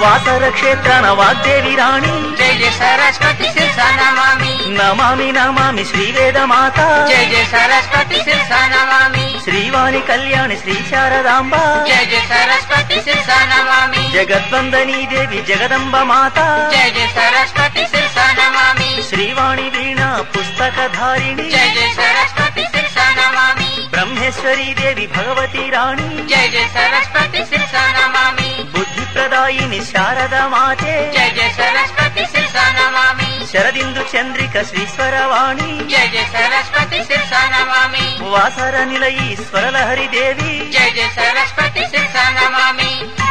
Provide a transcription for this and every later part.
వాసర క్షేత్రాన వాగ్దేవి రాణి జయ జయ సరస్వతి శిరస నమామి నమామి నమామి శ్రీవేదమాత జయ జయ సరస్వతి శిరస నమామి శ్రీవాణి కళ్యాణి శ్రీ శారదాంబ జయ జయ సరస్వతి శిరస నమామి జగద్వందనీ దేవి జగదంబ మాత జయ జయ సరస్వతి శిరస నమామి శ్రీవాణి వీణా పుస్తకధారిణి జయ జయ సరస్వతి శిరస నమామి బ్రహ్మేశ్వరీ దేవి భగవతి రాణి జయ జయ సరస్వతి శిరస నమామి బుద్ధిప్రదాయిని శారదా మాతే జయ జయ సరస్వతి శిరస నమామి శరదిందు చంద్రిక శ్రీశ్వరవాణి జయ జయ సరస్వతి శిరస నమామి వాసర నిలయీ స్వరలహరి దేవి జయ జయ సరస్వతి శిరస నమామి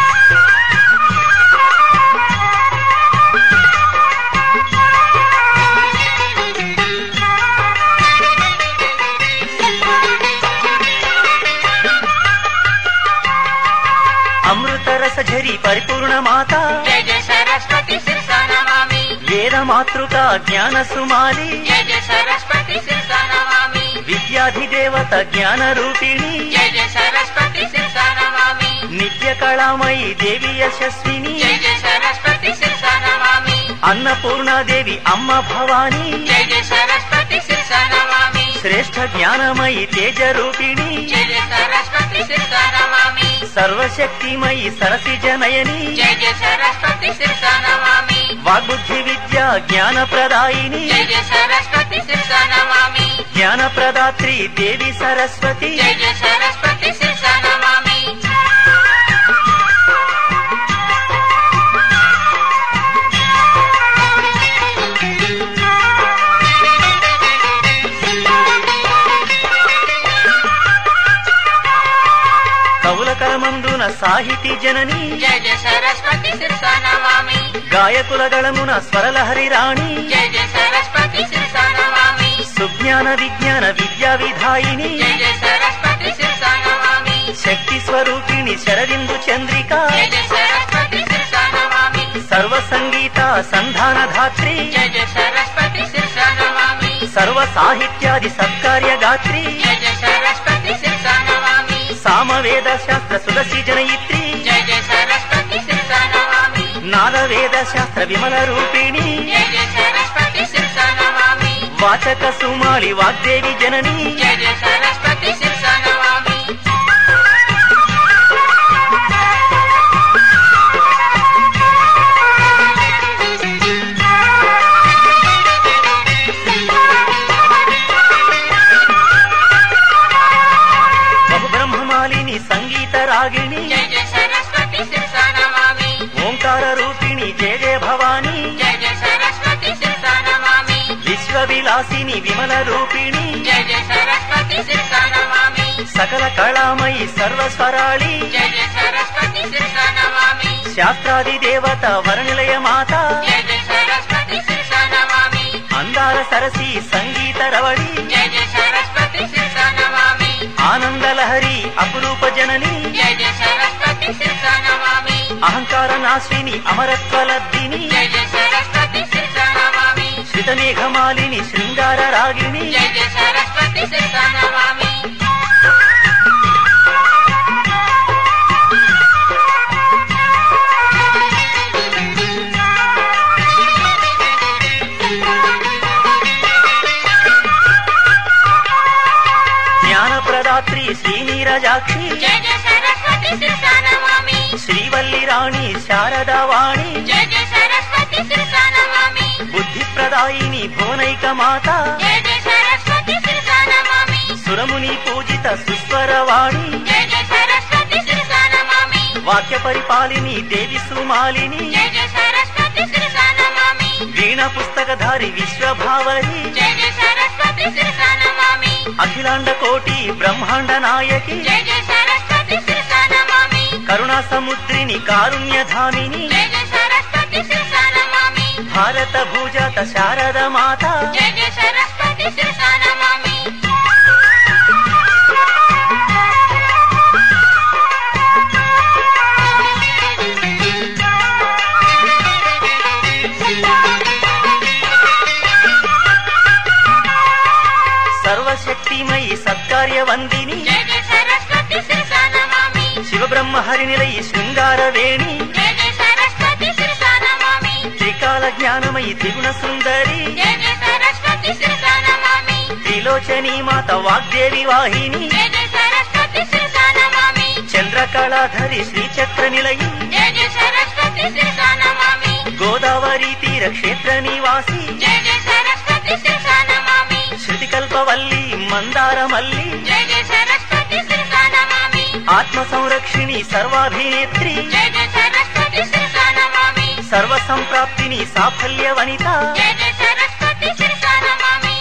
అమృతరస ఝరి పరిపూర్ణ మాత జయ జయ సరస్వతి శిరస నమామి వేద మాతృక జ్ఞాన సుమాలి జయ జయ సరస్వతి శిరస నమామి విద్యాధిదేవత జ్ఞాన రూపిణి జయ జయ సరస్వతి శిరస నమామి నిత్య కళామయీ దేవి యశస్విని జయ జయ సరస్వతి శిరస నమామి అన్నపూర్ణాదేవి అమ్మ భవాని జయ జయ సరస్వతి శిరస నమామి శ్రేష్ఠ జ్ఞానమయీ తేజ రూపిణి జయ జయ సరస్వతి శిరస నమామి సర్వశక్తిమయీ సరసిజ నయని జయ జయ సరస్వతి శిరస నమామి వాగ్బుద్ధి విద్యా జ్ఞాన ప్రదాయిని జయ జయ సరస్వతి శిరస నమామి జ్ఞాన ప్రదాత్రి దేవి సరస్వతి జయ జయ సరస్వతి శిరస నమామి కవుల కలమందున సాహితీ జనని జయ జయ సరస్వతి శిరస నమామి గాయకుల గళమున స్వరలహరి రాణి జయ జయ సరస్వతి శిరస నమామి సుజ్ఞాన విజ్ఞాన విద్యా విధాయిని జయ జయ సరస్వతి శిరస నమామి శక్తి స్వరూపిణి శరదిందు చంద్రిక జయ జయ సరస్వతి శిరస నమామి సర్వ సంగీత సంధాన ధాత్రి జయ జయ సరస్వతి శిరస నమామి సర్వ సాహిత్యాది సత్కార్య గాత్రి జయ జయ సరస్వతి శిరస నమామి సామవేద శాస్త్ర సుదసి జనయిత్రి జయ జయ సరస్వతి శిరస నమామి నాదవేద శాస్త్ర విమల రూపిణి జయ జయ సరస్వతి శిరస నమామి వాచక సుమాళి వాగ్దేవి జనని జయ జయ సరస్వతి శిరస నమామి బహుబ్రహ్మమాలిని సంగీత రాగిణి జయ జయ సరస్వతి శిరస నమామి ఓంకార రూపిణి జయ జయ భవాని జయ జయ సరస్వతి శిరస నమామి విశ్వవిలాసిని విమల రూపిణి జయ జయ సరస్వతి శిరస నమామి సకల కళామయి సర్వస్వరాళి జయ జయ సరస్వతి శిరస నమామి శాస్త్రాది దేవత వరనిలయ మాత జయ జయ సరస్వతి శిరస నమామి అందాల సరసి సంగీత రవళి జయ జయ సరస్వతి శిరస నమామి ఆనందలహరి అపురూప జనని జయ జయ సరస్వతి శిరస నమామి అహంకార నాశిని అమరత్వలబ్ధిని జయ జయ సరస్వతి శిరస నమామి శ్రితమేఘమాలిని శృంగార రాగిణి జయ జయ సరస్వతి శిరస నమామి జ్ఞాన ప్రదాత్రి శ్రీనీరజాక్షి జయ జయ సరస్వతి శిరస నమామి శ్రీవల్లి రాణి శారదావాణి జయ జయ సరస్వతి శిరస నమామి బుద్ధి ప్రదాయిని భువనైక మాత జయ జయ సరస్వతి శిరస నమామి సురముని పూజిత సుస్వరవాణి జయ జయ సరస్వతి శిరస నమామి వాక్య పరిపాలిని దేవి సుమాలిని జయ జయ సరస్వతి శిరస నమామి వీణ పుస్తకధారి విశ్వభావరి జయ జయ సరస్వతి శిరస నమామి అఖిలాండ కోటి బ్రహ్మాండ నాయకి జయ జయ సరస్వతి శిరస నమామి కరుణా సముద్రిని కారుణ్యధామిని జయ జయ సరస్వతి శిరస నమామి భారత భూజాత శారద మాత జయ జయ సరస్వతి శిరస నమామి సర్వశక్తిమయి సత్కార్య వందిని జయ జయ సరస్వతి శిరస నమామి శివ బ్రహ్మ హరినిలయి శృంగార వేణి జయ జయ సరస్వతి జ్ఞానమయి త్రిగుణ సుందరి జయ జయ సరస్వతి శిరసా నమామి త్రిలోచనీ మాత వాగ్దేవి వాహిని జయ జయ సరస్వతి శిరసా నమామి చంద్రకళాధరి శ్రీచక్ర నిలయి జయ జయ సరస్వతి శిరసా నమామి గోదావరి తీర క్షేత్ర నివాసి జయ జయ సరస్వతి శిరసా నమామి శృతికల్పవల్లి మందార మల్లి జయ జయ సరస్వతి శిరసా నమామి ఆత్మ సంరక్షిణి సర్వాభినేత్రి జయ జయ సరస్వతి శిరసా నమామి సర్వ సంప్రాప్తిని సాఫల్య వనిత జయ జయ సరస్వతి శిరసా నమామి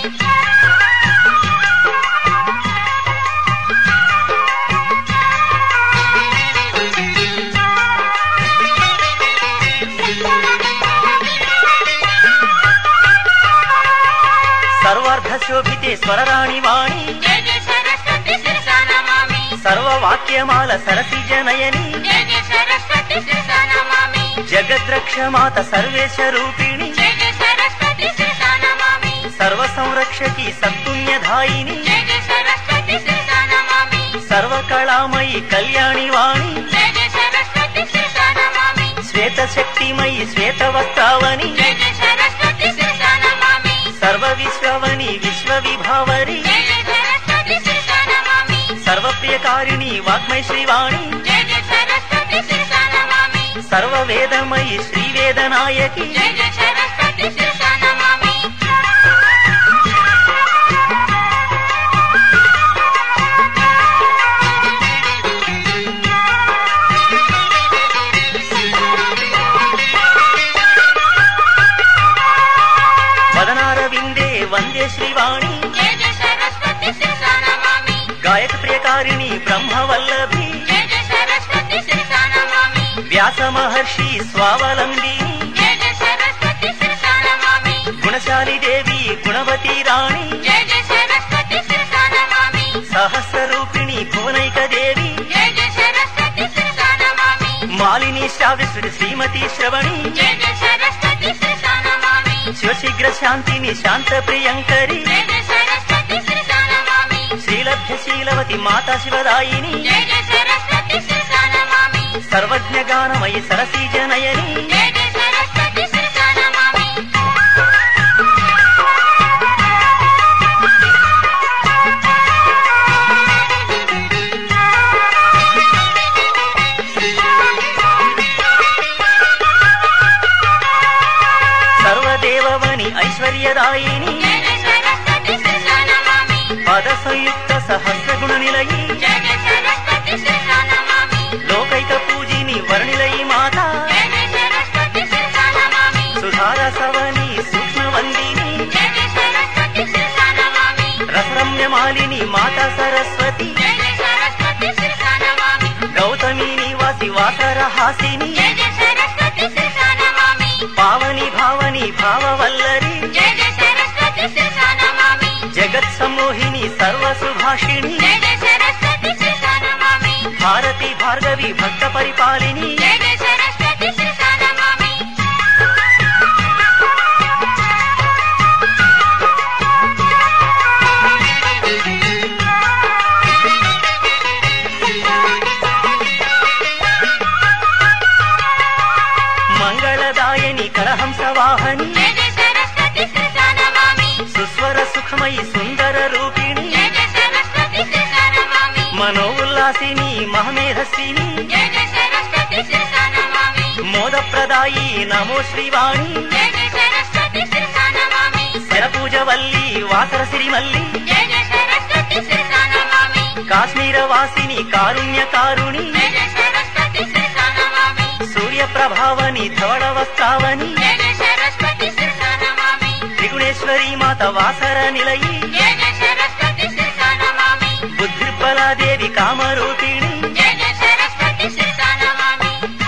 సర్వార్థ శోభితే స్వరరాణి వాణి జయ జయ సరస్వతి శిరసా నమామి సర్వవాక్యమాల సరసిజ నయని జయ జయ సరస్వతి శిరసా నమామి జగద్రక్షమాత సర్వేశ రూపిణి జయ జయ సరస్వతి శిరసా నమామి సర్వ సంరక్షకి సత్పుణ్యధాయిని జయ జయ సరస్వతి శిరసా నమామి సర్వకళామయి కళ్యాణి వాణి జయ జయ సరస్వతి శిరసా నమామి శ్వేత శక్తిమయి శ్వేత వస్త్రావని జయ జయ సరస్వతి శిరసా నమామి సర్వ విశ్వవని విశ్వ విభావరి జయ జయ సరస్వతి శిరసా నమామి సర్వప్రియకారిణి వాగ్మై శ్రీవాణి జయ జయ సరస్వతి శిరసా నమామి సర్వ వేదమయి శ్రీవేదనాయకి జయ జయ సరస్వతి శిరసా నమామి వదనారవిందే వందే శ్రీవాణి జయ జయ సరస్వతి శిరసా నమామి గాయక ప్రియకారిణి బ్రహ్మవల్లభి జయ జయ సరస్వతి శిరసా నమామి వ్యాస మహర్షి స్వావలంబిని జయ జయ సరస్వతి శిరసా నమామి గుణశాలి దేవి గుణవతి రాణి జయ జయ సరస్వతి శిరసా నమామి సహస్ర రూపిణి భువనైక దేవి జయ జయ సరస్వతి శిరసా నమామి మాలిని శ్రావ్యశ్రీ శ్రీమతి శ్రవణి జయ జయ సరస్వతి శిరసా నమామి శివశీఘ్ర శాంతిని శాంత ప్రియంకరి జయ జయ సరస్వతి శిరసా నమామి శ్రీలభ్య శీలవతి మాతా శివదాయిని జయ జయ సరస్వతి శిరసా నమామి సర్వజ్ఞ గానమయి సరసీజ నయని జయ జయ సరస్వతి శిరసా నమామి సర్వదేవవని ఐశ్వర్యదాయిని జయ జయ సరస్వతి శిరసా నమామి పద సంయుక్త సహస్రగుణ నిలయి జయ జయ సరస్వతి శిరసా నమామి లోకైక పూజిని వర్ణిలయి మాత జయ జయ సరస్వతి శిరసా నమామి సుధారసవని సూక్ష్మవందిని జయ జయ సరస్వతి శిరసా నమామి రసరమ్యమాలిని మాతా సరస్వతి జయ జయ సరస్వతి శిరసా నమామి గౌతమి నివాసి వాసరహాసిని జయ జయ సరస్వతి శిరసా నమామి పావని భావని భావవల్లరి జయ జయ సరస్వతి శిరసా నమామి జగత్ సమ్మోహిని సర్వసుభాషిణి జయ జయ సరస్వతి శిరసా నమామి భారతి భార్గవి భక్త పరిపాలిని జయ జయ సరస్వతి శిరసా నమామి మంగళదాయని కరహంస వాహని జయ జయ సరస్వతి శిరసా నమామి సుస్వర సుఖమయి సుందర రూపిణి జయ జయ సరస్వతి శిరసా నమామి మనోల్లాసిని మహమేధస్విని జయ జయ సరస్వతి శిరసా నమామి మోదప్రదాయి నమో శ్రీవాణి జయ జయ సరస్వతి శిరసా నమామి శరపూజవల్లి వాసర సిరిమల్లి జయ జయ సరస్వతి శిరసా నమామి కాశ్మీర వాసిని కారుణ్యకారుణి జయ జయ సరస్వతి శిరసా నమామి సూర్యప్రభావని ధవళ వస్త్రావని జయ జయ సరస్వతి శిరసా నమామి త్రిగుణేశ్వరి మాత వాసర నిలయి జయ జయ సరస్వతి శిరసా నమామి బుద్ధిర్బలాదేవి కామరూపిణి జయ జయ సరస్వతి శిరసా నమామి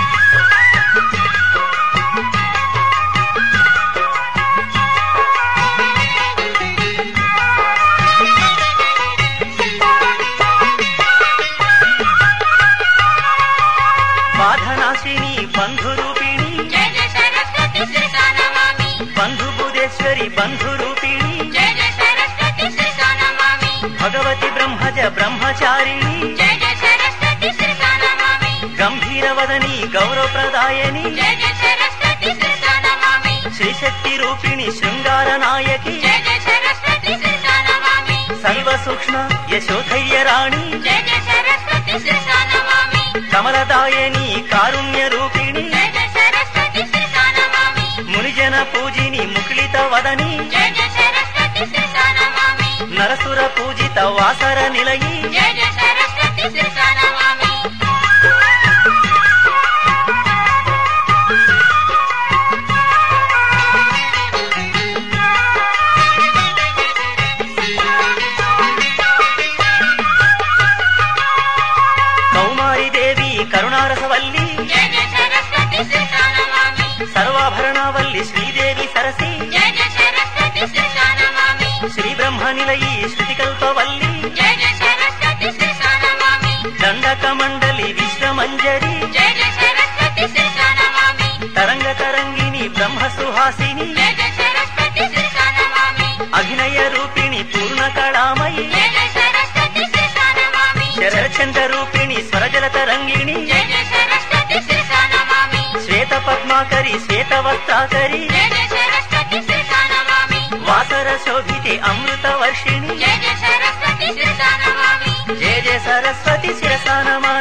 బాధనాశిని బంధురూపిణి జయ జయ సరస్వతి శిరసా నమామి బంధుబుధేశ్వరి బంధురూపిణి జయ జయ సరస్వతి శిరసా నమామి భగవతి బ్రహ్మజ బ్రహ్మచారిణి జయ జయ సరస్వతి శిరసా నమామి గంభీరవదని గౌరవప్రదాయని జయ జయ సరస్వతి శిరసా నమామి శ్రీశక్తి రూపిణి శృంగార నాయకి జయ జయ సరస్వతి శిరసా నమామి సర్వ సూక్ష్మ యశోధైర్య రాణి జయ జయ సరస్వతి శిరసా నమామి కమలదాయని కారుణ్య రూపిణి జయ జయ సరస్వతి శిరసా నమామి మునిజన పూజిని ముకుళిత వదని జయ జయ సరస్వతి శిరసా నమామి నరసుర పూజిత వాసర నిలయి జయ జయ సరస్వతి శిరసా నమామి కౌమారి దేవి కరుణారసవల్లి జయ జయ సరస్వతి శిరసా నమామి సర్వాభరణవల్లి శ్రీదేవి సరసి జయ జయ సరస్వతి శిరసా నమామి శ్రీ బ్రహ్మ నిలయి శృతికల్పవల్లి జయ జయ సరస్వతి శిరసా నమామి దండక మండలి విశ్వమంజరి జయ జయ సరస్వతి శిరసా నమామి తరంగ తరంగిణి బ్రహ్మ సుహాసిని జయ జయ సరస్వతి శిరసా నమామి అభినయ రూపిణి పూర్ణ కళామయి జయ జయ సరస్వతి శిరసా నమామి శరచంద్ర రూపిణి స్వరజల తరంగిణి జయ జయ సరస్వతి శిరసా నమామి శ్వేత పద్మాకరి శ్వేత వస్త్రాకరి జయ జయ సరస్వతి శిరసా నమామి వాసర శోభితే అమృత వర్షిణి జయ జయ సరస్వతి శిరసా నమామి జయ జయ సరస్వతి శిరసా నమామి